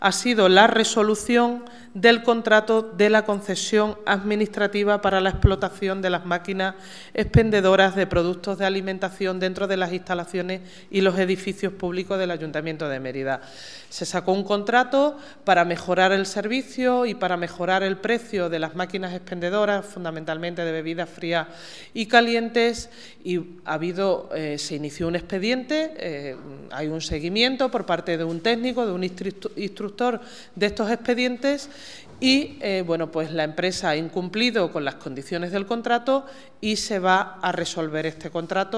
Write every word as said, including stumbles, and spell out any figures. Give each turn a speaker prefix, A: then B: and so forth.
A: ha sido la resolución del contrato de la concesión administrativa para la explotación de las máquinas expendedoras de productos de alimentación dentro de las instalaciones y los edificios públicos del Ayuntamiento de Mérida. Se sacó un contrato para mejorar el servicio y para mejorar el precio de las máquinas expendedoras, fundamentalmente de bebidas frías y calientes, y ha habido, eh, se inició un expediente, eh, hay un seguimiento por parte de un técnico, de un instructor de estos expedientes, y eh, bueno, pues la empresa ha incumplido con las condiciones del contrato y se va a resolver este contrato.